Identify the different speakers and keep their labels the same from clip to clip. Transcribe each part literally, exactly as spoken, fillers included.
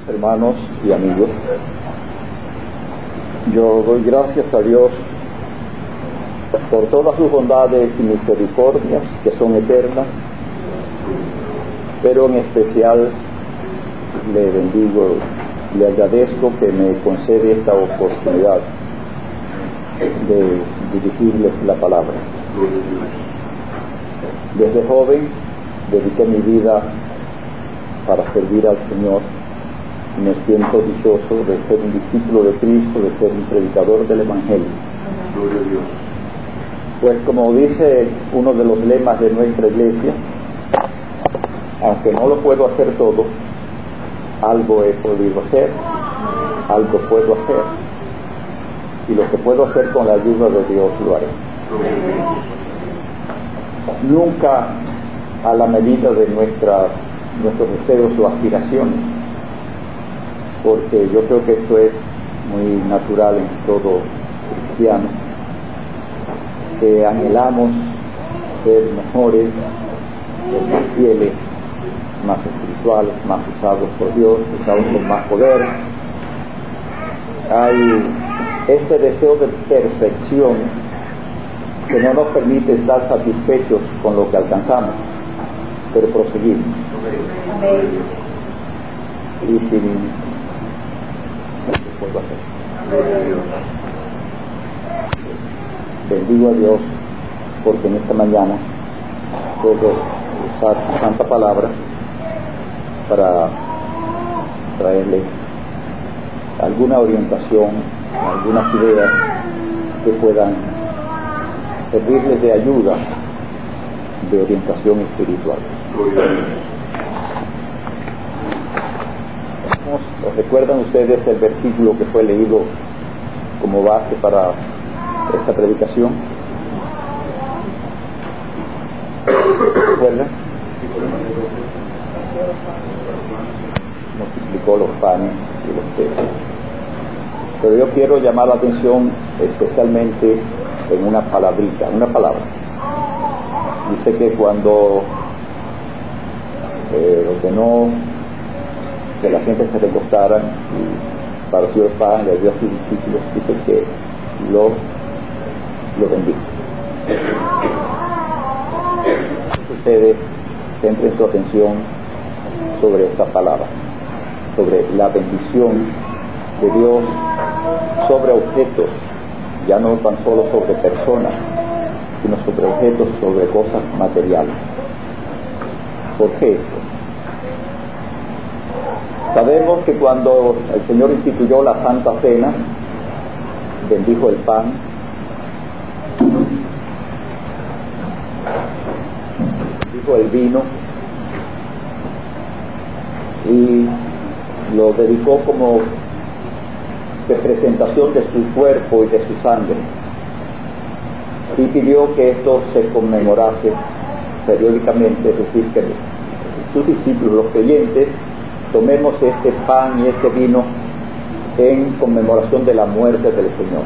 Speaker 1: Hermanos y amigos, yo doy gracias a Dios por todas sus bondades y misericordias que son eternas, pero en especial le bendigo, le agradezco que me concede esta oportunidad de dirigirles la palabra. Desde joven dediqué mi vida para servir al Señor. Me siento dichoso de ser un discípulo de Cristo, de ser un predicador del Evangelio.
Speaker 2: Gloria a Dios.
Speaker 1: Pues como dice uno de los lemas de nuestra iglesia, aunque no lo puedo hacer todo, algo he podido hacer, algo puedo hacer, y lo que puedo hacer con la ayuda de Dios lo haré. Nunca a la medida de nuestras, nuestros deseos o aspiraciones, porque yo creo que esto es muy natural en todo cristiano, que anhelamos ser mejores, ser más fieles, más espirituales, más usados por Dios, usados con más poder. Hay este deseo de perfección que no nos permite estar satisfechos con lo que alcanzamos, pero proseguimos. Y sin puedo hacer. Bendigo a Dios porque en esta mañana puedo usar su santa palabra para traerles alguna orientación, algunas ideas que puedan servirles de ayuda, de orientación espiritual. ¿Recuerdan ustedes el versículo que fue leído como base para esta predicación? ¿Recuerdan? Multiplicó los panes y los peces. Pero yo quiero llamar la atención especialmente en una palabrita, una palabra. Dice que cuando eh, ordenó que la gente se recostara y partió el pan, le dio a sus discípulos, dice que lo, lo bendijo. Ustedes centren su atención sobre esta palabra, sobre la bendición de Dios sobre objetos, ya no tan solo sobre personas, sino sobre objetos, sobre cosas materiales. ¿Por qué esto? Sabemos que cuando el Señor instituyó la Santa Cena, bendijo el pan, bendijo el vino y lo dedicó como representación de su cuerpo y de su sangre, y pidió que esto se conmemorase periódicamente, es decir, que sus discípulos, los creyentes, tomemos este pan y este vino en conmemoración de la muerte del Señor.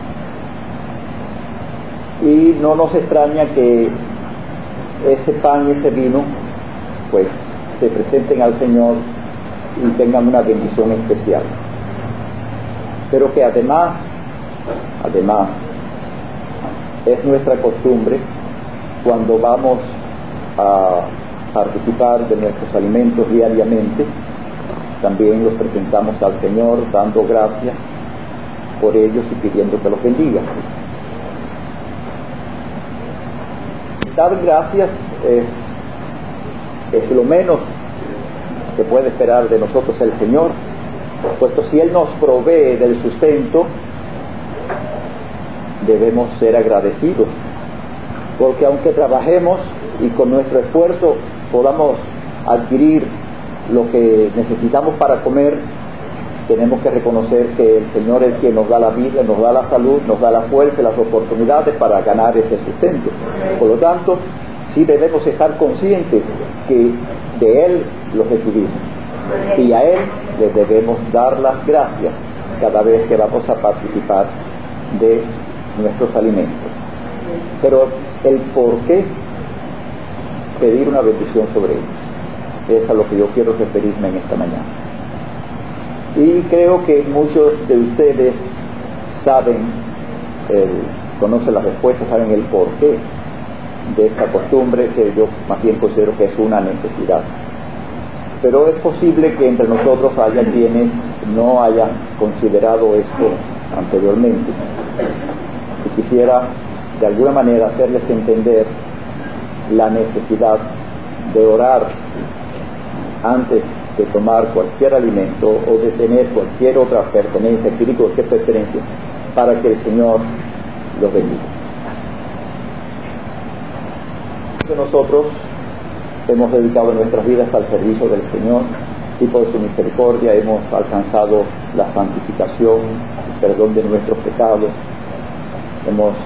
Speaker 1: Y no nos extraña que ese pan y ese vino pues se presenten al Señor y tengan una bendición especial. Pero que además, además, es nuestra costumbre cuando vamos a participar de nuestros alimentos diariamente, también los presentamos al Señor dando gracias por ellos y pidiendo que los bendiga. Dar gracias es, es lo menos que puede esperar de nosotros el Señor, puesto si Él nos provee del sustento, debemos ser agradecidos, porque aunque trabajemos y con nuestro esfuerzo podamos adquirir lo que necesitamos para comer, tenemos que reconocer que el Señor es quien nos da la vida, nos da la salud, nos da la fuerza y las oportunidades para ganar ese sustento. Por lo tanto, sí debemos estar conscientes que de Él lo recibimos y a Él le debemos dar las gracias cada vez que vamos a participar de nuestros alimentos. Pero el por qué pedir una bendición sobre ellos es a lo que yo quiero referirme en esta mañana. Y creo que muchos de ustedes saben, el, conocen las respuestas, saben el porqué de esta costumbre, que yo más bien considero que es una necesidad. Pero es posible que entre nosotros haya quienes no hayan considerado esto anteriormente. Y quisiera de alguna manera hacerles entender la necesidad de orar antes de tomar cualquier alimento o de tener cualquier otra pertenencia, adquirir cualquier pertenencia, para que el Señor los bendiga. Nosotros hemos dedicado nuestras vidas al servicio del Señor y por su misericordia hemos alcanzado la santificación, el perdón de nuestros pecados, hemos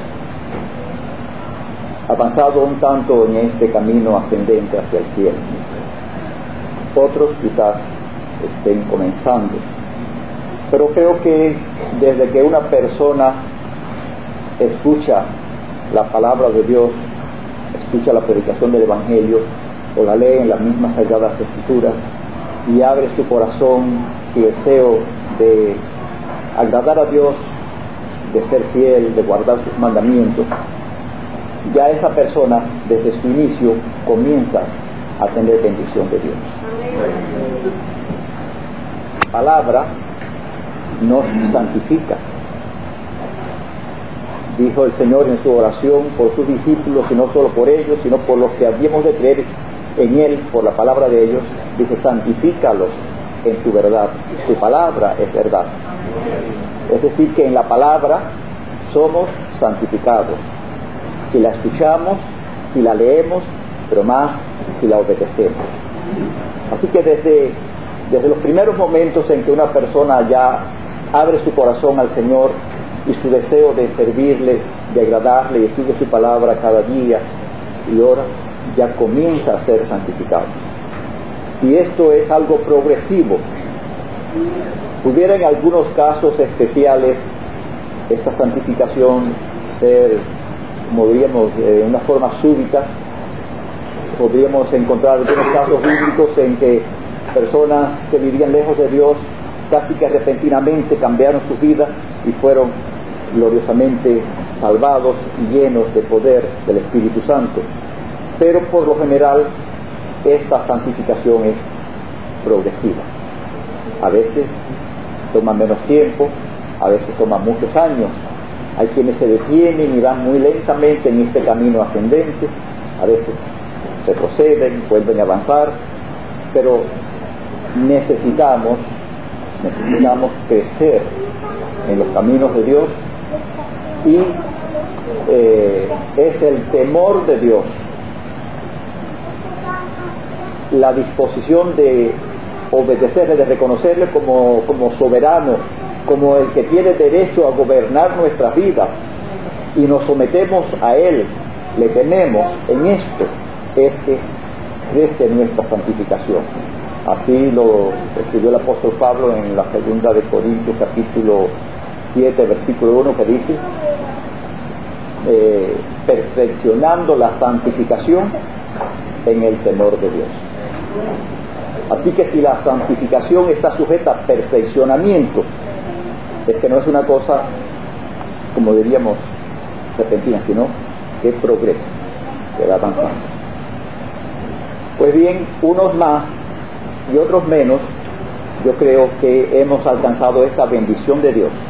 Speaker 1: avanzado un tanto en este camino ascendente hacia el cielo. Otros quizás estén comenzando, pero creo que desde que una persona escucha la palabra de Dios, escucha la predicación del Evangelio o la lee en las mismas sagradas escrituras y abre su corazón y deseo de agradar a Dios, de ser fiel, de guardar sus mandamientos, ya esa persona desde su inicio comienza a tener bendición de Dios. La palabra nos santifica. Dijo el Señor en su oración por sus discípulos, y no solo por ellos, sino por los que habíamos de creer en Él, por la palabra de ellos, dice: santifícalos en tu verdad, tu palabra es verdad. Es decir, que en la palabra somos santificados, si la escuchamos, si la leemos, pero más si la obedecemos. Así que desde, desde los primeros momentos en que una persona ya abre su corazón al Señor y su deseo de servirle, de agradarle, y estudia su palabra cada día y ora, ya comienza a ser santificado. Y esto es algo progresivo. Pudiera en algunos casos especiales esta santificación ser, como diríamos, de una forma súbita. Podríamos encontrar algunos casos bíblicos en que personas que vivían lejos de Dios casi que repentinamente cambiaron su vida y fueron gloriosamente salvados y llenos de poder del Espíritu Santo. Pero por lo general esta santificación es progresiva. A veces toma menos tiempo, a veces toma muchos años. Hay quienes se detienen y van muy lentamente en este camino ascendente, a veces retroceden, vuelven a avanzar, pero necesitamos, necesitamos crecer en los caminos de Dios, y eh, es el temor de Dios, la disposición de obedecerle, de reconocerle como, como soberano, como el que tiene derecho a gobernar nuestras vidas, y nos sometemos a Él, le tememos. En esto es que crece nuestra santificación. Así lo escribió el apóstol Pablo en la segunda de Corintios capítulo siete versículo uno, que dice eh, perfeccionando la santificación en el temor de Dios. Así que si la santificación está sujeta a perfeccionamiento, es que no es una cosa, como diríamos, repentina, sino que progresa, que va avanzando. Pues bien, unos más y otros menos, yo creo que hemos alcanzado esta bendición de Dios,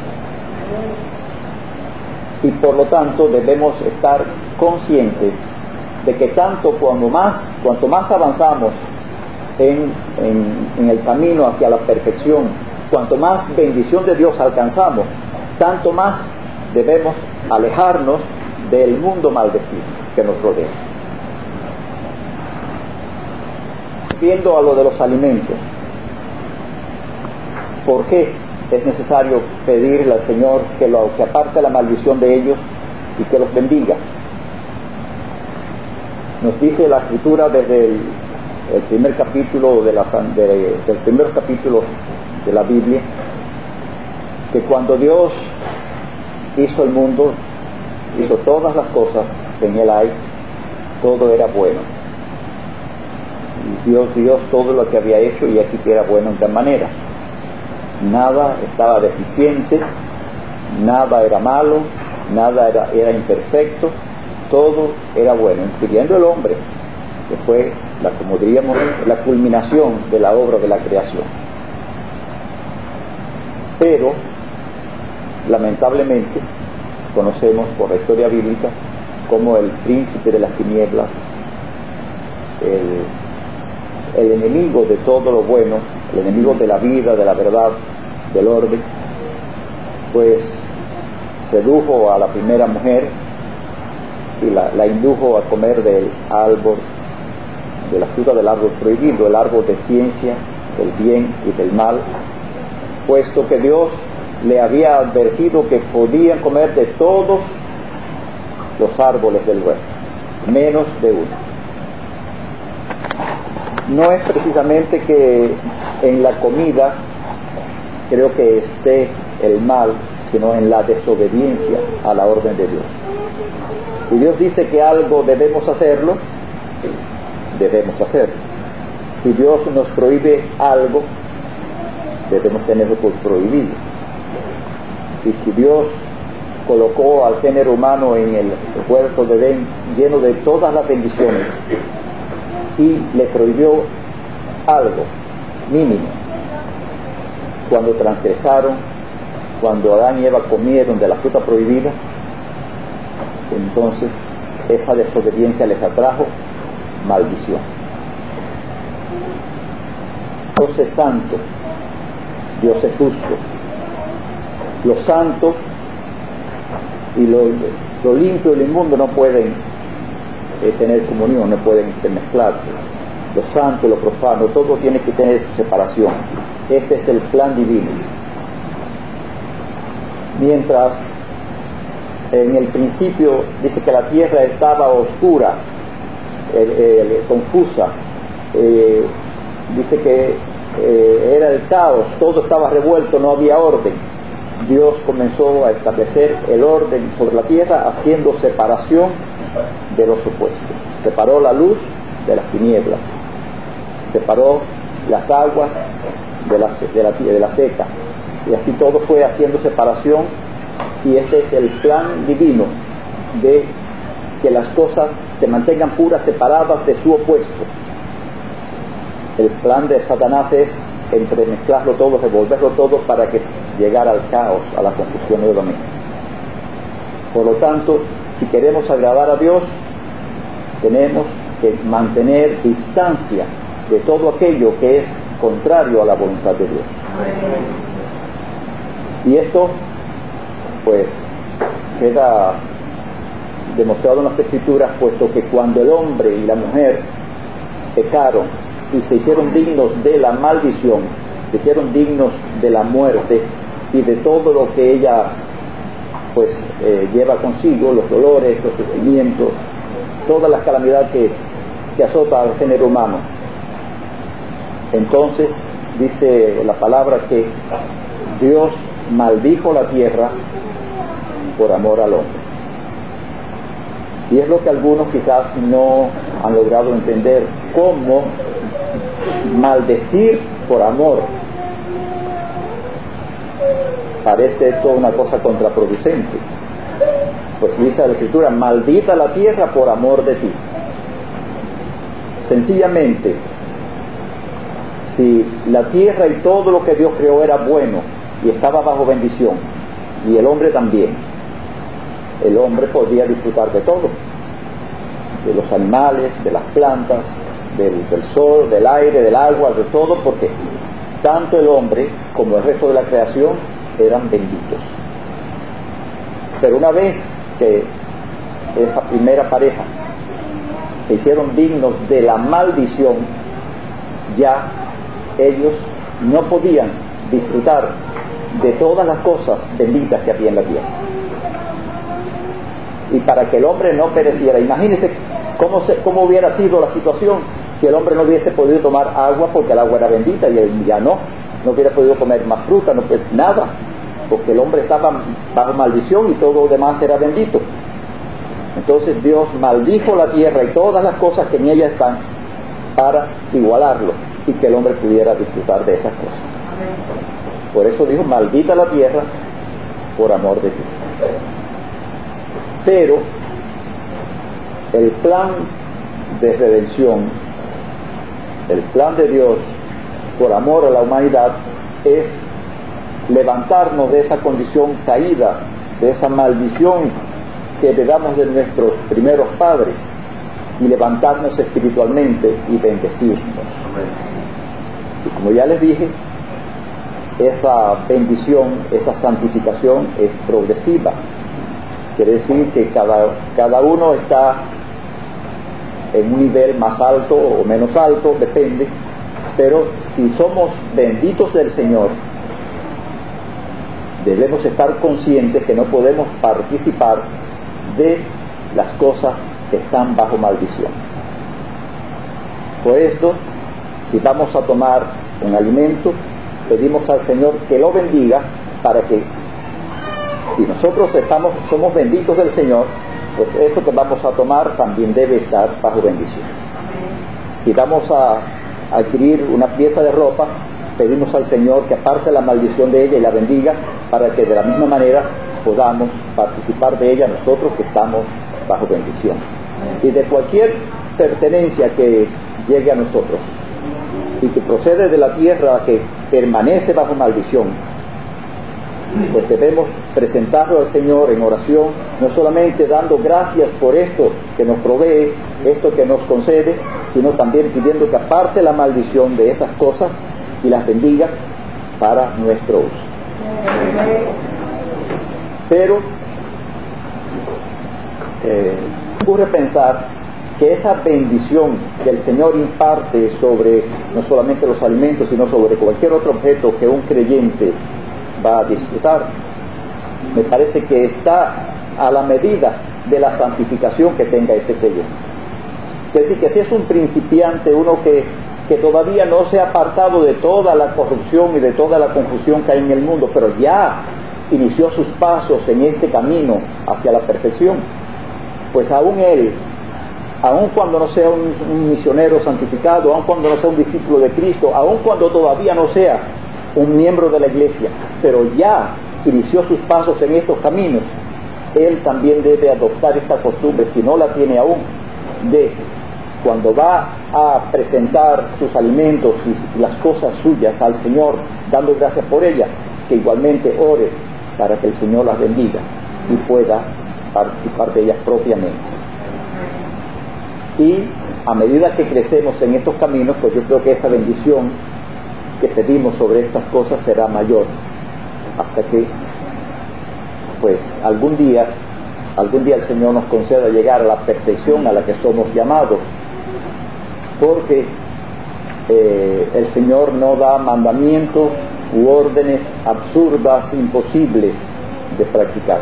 Speaker 1: y por lo tanto debemos estar conscientes de que tanto cuando más, cuanto más avanzamos en, en, en el camino hacia la perfección, cuanto más bendición de Dios alcanzamos, tanto más debemos alejarnos del mundo maldecido que nos rodea. Viendo a lo de los alimentos, ¿por qué es necesario pedirle al Señor que, lo, que aparte la maldición de ellos y que los bendiga? Nos dice la Escritura desde el, el primer capítulo de la, de, del primer capítulo de la Biblia, que cuando Dios hizo el mundo, hizo todas las cosas que en él hay, todo era bueno. Y Dios Dios todo lo que había hecho, y aquí que era bueno en gran manera. Nada estaba deficiente, nada era malo, nada era, era imperfecto, todo era bueno, incluyendo el hombre, que fue, la, como diríamos, la culminación de la obra de la creación. Pero, lamentablemente, conocemos por la historia bíblica como el príncipe de las tinieblas, el, el enemigo de todo lo bueno, el enemigo de la vida, de la verdad, del orden, pues sedujo a la primera mujer y la, la indujo a comer del árbol, de la fruta del árbol prohibido, el árbol de ciencia, del bien y del mal, puesto que Dios le había advertido que podían comer de todos los árboles del huerto, menos de uno. No es precisamente que en la comida creo que esté el mal, sino en la desobediencia a la orden de Dios. Si Dios dice que algo debemos hacerlo, debemos hacerlo. Si Dios nos prohíbe algo, debemos tenerlo por prohibido. Y si Dios colocó al género humano en el huerto de Edén lleno de todas las bendiciones y le prohibió algo mínimo, cuando transgresaron, cuando Adán y Eva comieron de la fruta prohibida, entonces esa desobediencia les atrajo maldición. Dios es santo, Dios es justo. Lo santo y lo, lo limpio y lo inmundo no pueden eh, tener comunión, no pueden mezclarse. Lo santo y lo profano, todo tiene que tener separación. Este es el plan divino. Mientras en el principio dice que la tierra estaba oscura, eh, eh, confusa, eh, dice que eh, era el caos, todo estaba revuelto, no había orden. Dios comenzó a establecer el orden sobre la tierra haciendo separación de los opuestos. Separó la luz de las tinieblas, separó las aguas de la, de la, de la seca, y así todo fue haciendo separación. Y este es el plan divino de que las cosas se mantengan puras, separadas de su opuesto. El plan de Satanás es entremezclarlo todo, revolverlo todo para que llegara al caos, a la confusión nuevamente. Por lo tanto, si queremos agradar a Dios, tenemos que mantener distancia de todo aquello que es contrario a la voluntad de Dios. Y esto pues queda demostrado en las Escrituras, puesto que cuando el hombre y la mujer pecaron y se hicieron dignos de la maldición, se hicieron dignos de la muerte y de todo lo que ella pues eh, lleva consigo, los dolores, los sufrimientos, todas las calamidades que, que azota al género humano. Entonces dice la palabra que Dios maldijo la tierra por amor al hombre. Y es lo que algunos quizás no han logrado entender, cómo maldecir por amor parece esto una cosa contraproducente. Pues dice la Escritura, maldita la tierra por amor de ti. Sencillamente, si la tierra y todo lo que Dios creó era bueno y estaba bajo bendición, y el hombre también, el hombre podía disfrutar de todo, de los animales, de las plantas, del, del sol, del aire, del agua, de todo, porque tanto el hombre como el resto de la creación eran benditos. Pero una vez que esa primera pareja se hicieron dignos de la maldición, ya ellos no podían disfrutar de todas las cosas benditas que había en la tierra. Y para que el hombre no pereciera, imagínense cómo, se, cómo hubiera sido la situación si el hombre no hubiese podido tomar agua porque el agua era bendita, y él ya no, no hubiera podido comer más fruta, no, pues, nada, porque el hombre estaba bajo maldición y todo lo demás era bendito. Entonces Dios maldijo la tierra y todas las cosas que en ella están para igualarlo y que el hombre pudiera disfrutar de esas cosas. Por eso dijo, maldita la tierra por amor de ti. Pero el plan de redención, el plan de Dios por amor a la humanidad, es levantarnos de esa condición caída, de esa maldición que heredamos de nuestros primeros padres, y levantarnos espiritualmente y bendecirnos. Y como ya les dije, esa bendición, esa santificación es progresiva. Quiere decir que cada, cada uno está en un nivel más alto o menos alto, depende, pero si somos benditos del Señor, debemos estar conscientes que no podemos participar de las cosas que están bajo maldición. Por esto, si vamos a tomar un alimento, pedimos al Señor que lo bendiga, para que, si nosotros estamos, somos benditos del Señor, pues esto que vamos a tomar también debe estar bajo bendición. Si vamos a adquirir una pieza de ropa, pedimos al Señor que aparte la maldición de ella y la bendiga, para que de la misma manera podamos participar de ella nosotros que estamos bajo bendición. Y de cualquier pertenencia que llegue a nosotros y que procede de la tierra que permanece bajo maldición, pues debemos presentarlo al Señor en oración, no solamente dando gracias por esto que nos provee, esto que nos concede, sino también pidiendo que aparte la maldición de esas cosas y las bendiga para nuestro uso. Pero eh, ocurre pensar que esa bendición que el Señor imparte sobre no solamente los alimentos, sino sobre cualquier otro objeto que un creyente va a disfrutar, me parece que está a la medida de la santificación que tenga este creyente. Es decir, que si es un principiante, uno que, que todavía no se ha apartado de toda la corrupción y de toda la confusión que hay en el mundo, pero ya inició sus pasos en este camino hacia la perfección, pues aún él, aun cuando no sea un, un misionero santificado, aun cuando no sea un discípulo de Cristo, aun cuando todavía no sea un miembro de la iglesia, pero ya inició sus pasos en estos caminos, él también debe adoptar esta costumbre, si no la tiene aún, de cuando va a presentar sus alimentos y las cosas suyas al Señor, dando gracias por ellas, que igualmente ore para que el Señor las bendiga y pueda participar de ellas propiamente. Y a medida que crecemos en estos caminos, pues yo creo que esa bendición que pedimos sobre estas cosas será mayor, hasta que pues algún día algún día el Señor nos conceda llegar a la perfección a la que somos llamados, porque eh, el Señor no da mandamientos u órdenes absurdas, imposibles de practicar,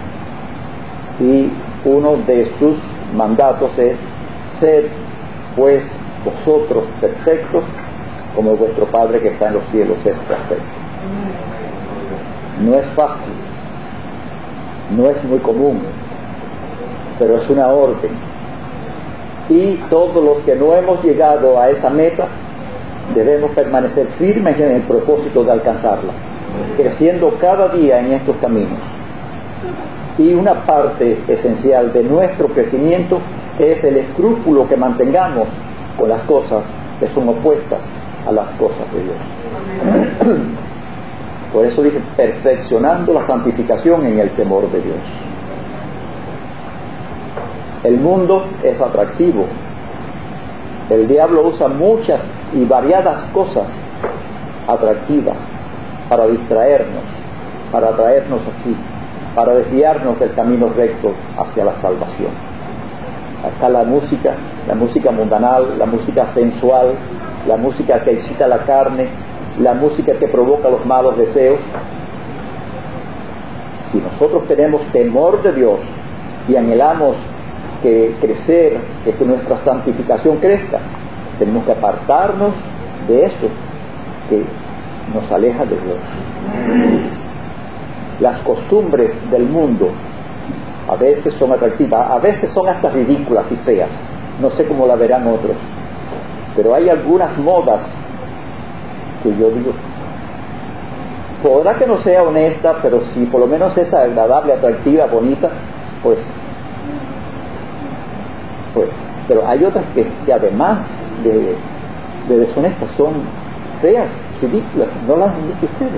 Speaker 1: y uno de sus mandatos es: sed pues vosotros perfectos como vuestro Padre que está en los cielos es perfecto. No es fácil, no es muy común, pero es una orden, y todos los que no hemos llegado a esa meta debemos permanecer firmes en el propósito de alcanzarla, creciendo cada día en estos caminos. Y una parte esencial de nuestro crecimiento es el escrúpulo que mantengamos con las cosas que son opuestas a las cosas de Dios. Por eso dice, perfeccionando la santificación en el temor de Dios. El mundo es atractivo. El diablo usa muchas y variadas cosas atractivas para distraernos, para atraernos así, para desviarnos del camino recto hacia la salvación. Está la música, la música mundanal, la música sensual, la música que excita la carne, la música que provoca los malos deseos. Si nosotros tenemos temor de Dios y anhelamos que crecer, que nuestra santificación crezca, tenemos que apartarnos de eso que nos aleja de Dios. Las costumbres del mundo a veces son atractivas, a veces son hasta ridículas y feas, no sé cómo la verán otros, pero hay algunas modas que yo digo, podrá que no sea honesta, pero si por lo menos es agradable, atractiva, bonita, pues, pues, pero hay otras que, que además de, de deshonestas son feas, ridículas, no las han visto ustedes.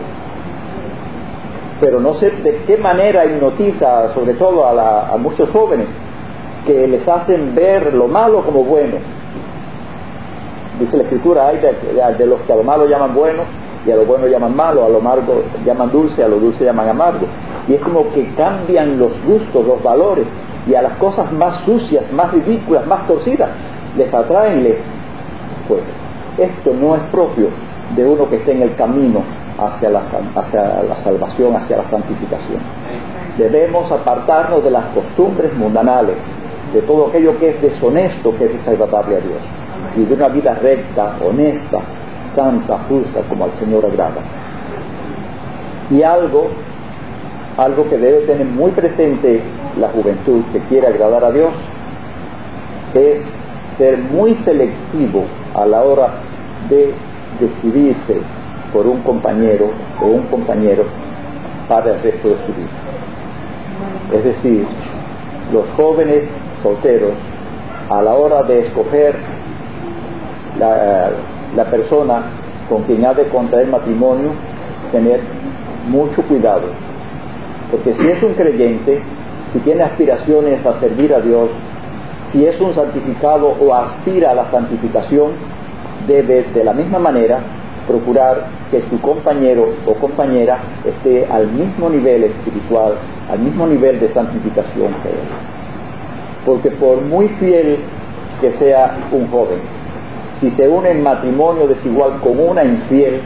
Speaker 1: Pero no sé de qué manera hipnotiza, sobre todo a, la, a muchos jóvenes, que les hacen ver lo malo como bueno. Dice la Escritura, hay de, de, de los que a lo malo llaman bueno, y a lo bueno llaman malo, a lo amargo llaman dulce, a lo dulce llaman amargo. Y es como que cambian los gustos, los valores, y a las cosas más sucias, más ridículas, más torcidas, les atraen, les... Pues esto no es propio de uno que esté en el camino hacia la, hacia la salvación, hacia la santificación. Debemos apartarnos de las costumbres mundanales, de todo aquello que es deshonesto, que es desagradable a Dios, y de una vida recta, honesta, santa, justa, como al Señor agrada. Y algo, algo que debe tener muy presente la juventud que quiere agradar a Dios, es ser muy selectivo a la hora de decidirse por un compañero o un compañero para el resto de su vida. Es decir, los jóvenes solteros, a la hora de escoger la, la persona con quien ha de contraer matrimonio, tener mucho cuidado, porque si es un creyente, si tiene aspiraciones a servir a Dios, si es un santificado o aspira a la santificación, debe de la misma manera procurar que su compañero o compañera esté al mismo nivel espiritual, al mismo nivel de santificación que él. Porque por muy fiel que sea un joven, si se une en matrimonio desigual con una infiel,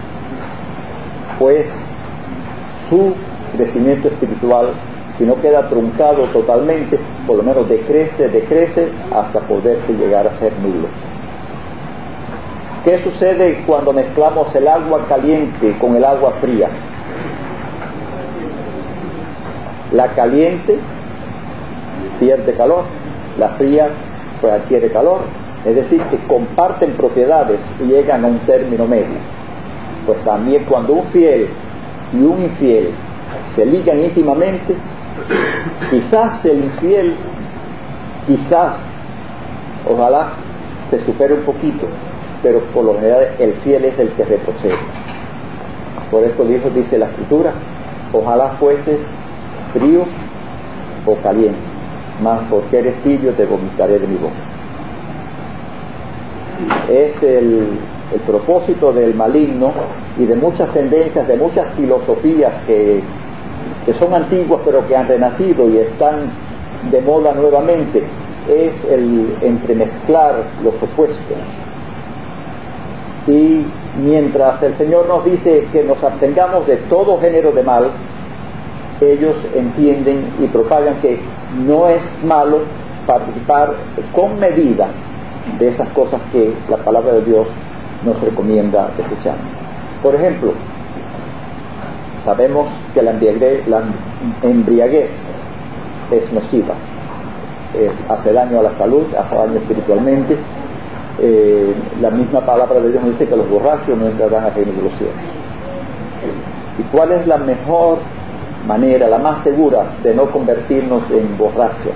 Speaker 1: pues su crecimiento espiritual, si no queda truncado totalmente, por lo menos decrece, decrece hasta poderse llegar a ser nulo. ¿Qué sucede cuando mezclamos el agua caliente con el agua fría? La caliente pierde calor, la fría pues adquiere calor, es decir, que comparten propiedades y llegan a un término medio. Pues también cuando un fiel y un infiel se ligan íntimamente, quizás el infiel, quizás, ojalá se supere un poquito, pero por lo general el fiel es el que retrocede. Por esto dijo, dice la Escritura, ojalá fueses frío o caliente, mas porque eres tibio te vomitaré de mi boca. Es el, el propósito del maligno y de muchas tendencias, de muchas filosofías que, que son antiguas pero que han renacido y están de moda nuevamente, es el entremezclar los opuestos. Y mientras el Señor nos dice que nos abstengamos de todo género de mal, ellos entienden y propagan que no es malo participar con medida de esas cosas que la palabra de Dios nos recomienda desechar. Por ejemplo, sabemos que la embriaguez, la embriaguez es nociva, es, hace daño a la salud, hace daño espiritualmente. Eh, la misma palabra de Dios nos dice que los borrachos no entrarán al reino de los cielos. ¿Y cuál es la mejor manera, la más segura de no convertirnos en borrachos?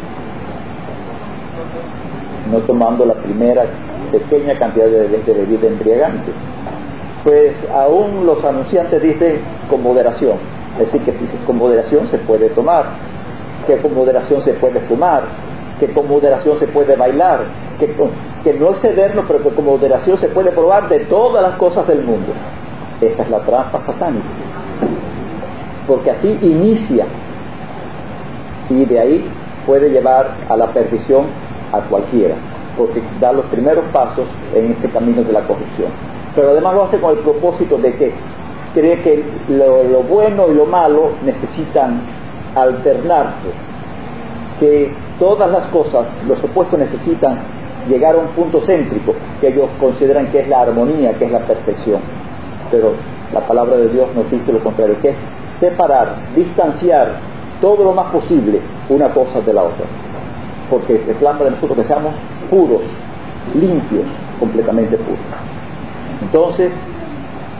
Speaker 1: No tomando la primera pequeña cantidad de, de bebida embriagante. Pues aún los anunciantes dicen con moderación, es decir, que con moderación se puede tomar, que con moderación se puede fumar, que con moderación se puede bailar, que, con, que no es cedernos, pero que con moderación se puede probar de todas las cosas del mundo. Esta es la trampa satánica, porque así inicia y de ahí puede llevar a la perdición a cualquiera, porque da los primeros pasos en este camino de la corrupción. Pero además lo hace con el propósito de que cree que lo, lo bueno y lo malo necesitan alternarse, que todas las cosas, los opuestos necesitan llegar a un punto céntrico que ellos consideran que es la armonía, que es la perfección. Pero la palabra de Dios nos dice lo contrario, que es separar, distanciar todo lo más posible una cosa de la otra, porque reclama de nosotros que seamos puros, limpios, completamente puros. Entonces,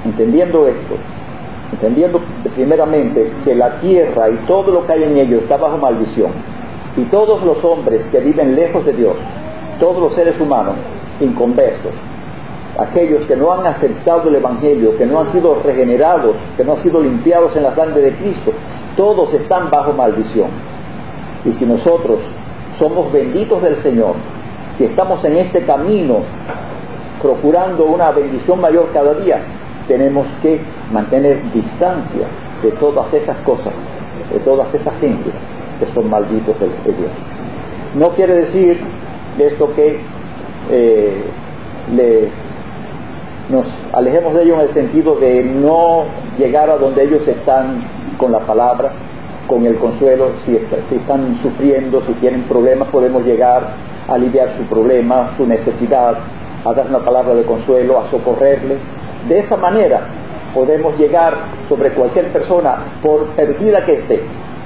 Speaker 1: entendiendo esto, entendiendo primeramente que la tierra y todo lo que hay en ello está bajo maldición, y todos los hombres que viven lejos de Dios, todos los seres humanos inconversos, aquellos que no han aceptado el Evangelio, que no han sido regenerados, que no han sido limpiados en la sangre de Cristo, todos están bajo maldición. Y si nosotros somos benditos del Señor, si estamos en este camino procurando una bendición mayor cada día, tenemos que mantener distancia de todas esas cosas, de todas esas gentes que son malditos de Dios. No quiere decir esto que eh, le, nos alejemos de ellos en el sentido de no llegar a donde ellos están con la palabra, con el consuelo. Si, está, si están sufriendo, si tienen problemas, podemos llegar a aliviar su problema, su necesidad, a dar una palabra de consuelo, a socorrerle. De esa manera podemos llegar sobre cualquier persona, por perdida que esté.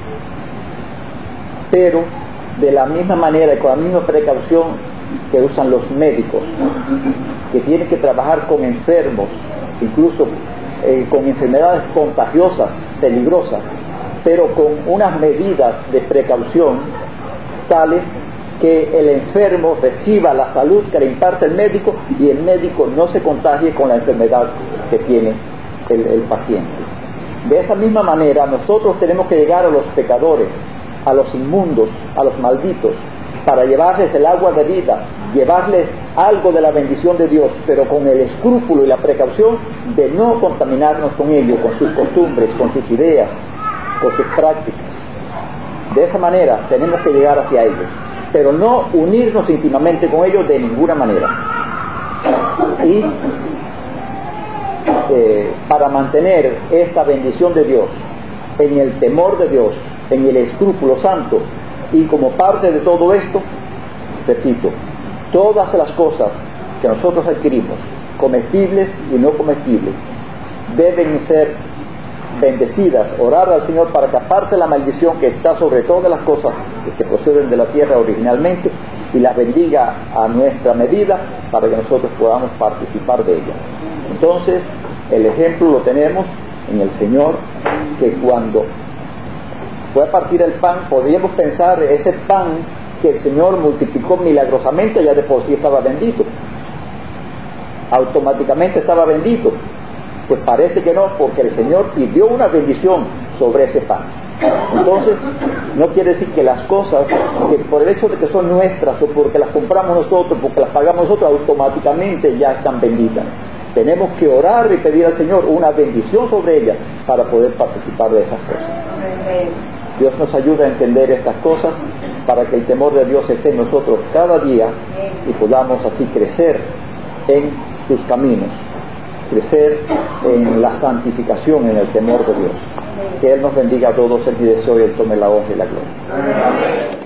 Speaker 1: Pero de la misma manera y con la misma precaución que usan los médicos, que tienen que trabajar con enfermos, incluso eh, con enfermedades contagiosas, peligrosas, pero con unas medidas de precaución tales que el enfermo reciba la salud que le imparte el médico y el médico no se contagie con la enfermedad que tiene el, el paciente. De esa misma manera nosotros tenemos que llegar a los pecadores, a los inmundos, a los malditos, para llevarles el agua de vida, llevarles algo de la bendición de Dios, pero con el escrúpulo y la precaución de no contaminarnos con ellos, con sus costumbres, con sus ideas, con sus prácticas. De esa manera tenemos que llegar hacia ellos, pero no unirnos íntimamente con ellos de ninguna manera. Y eh, para mantener esta bendición de Dios en el temor de Dios, en el escrúpulo santo, y como parte de todo esto, repito, todas las cosas que nosotros adquirimos, comestibles y no comestibles, deben ser bendecidas, orar al Señor para que aparte la maldición que está sobre todas las cosas que proceden de la tierra originalmente, y las bendiga a nuestra medida para que nosotros podamos participar de ella. Entonces, el ejemplo lo tenemos en el Señor, que cuando fue a partir el pan, podríamos pensar ese pan que el Señor multiplicó milagrosamente, ya de por sí estaba bendito, automáticamente estaba bendito. Pues parece que no, porque el Señor pidió una bendición sobre ese pan. Entonces, no quiere decir que las cosas, que por el hecho de que son nuestras, o porque las compramos nosotros, porque las pagamos nosotros, automáticamente ya están benditas. Tenemos que orar y pedir al Señor una bendición sobre ellas para poder participar de esas cosas. Dios nos ayuda a entender estas cosas para que el temor de Dios esté en nosotros cada día y podamos así crecer en sus caminos, crecer en la santificación, en el temor de Dios. Que Él nos bendiga a todos, el deseo y Él tome la honra y la gloria.